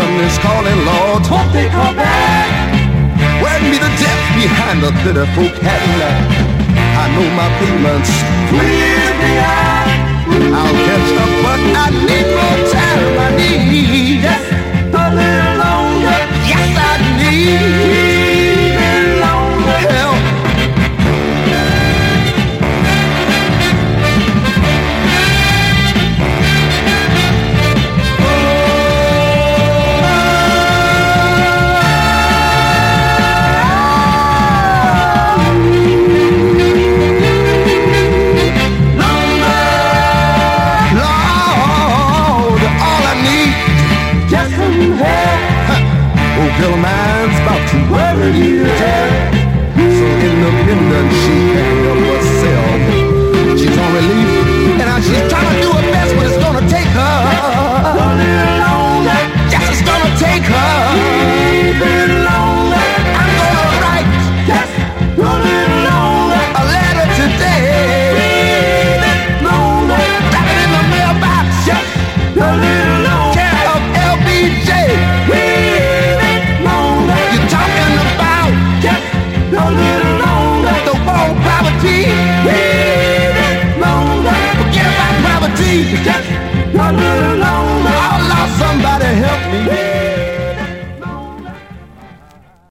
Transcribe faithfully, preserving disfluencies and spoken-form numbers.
son is calling, Lord. Hope they come back. Where me the death behind the pitiful Cadillac. I know my payments Please be high. I'll catch up, but I need more time. I need Just a little longer. Yes, I need Even longer. help. Girl, mine's about to worry you down. So independent, she can't help herself. She's on relief, and now she's trying to do her best, but it's gonna take her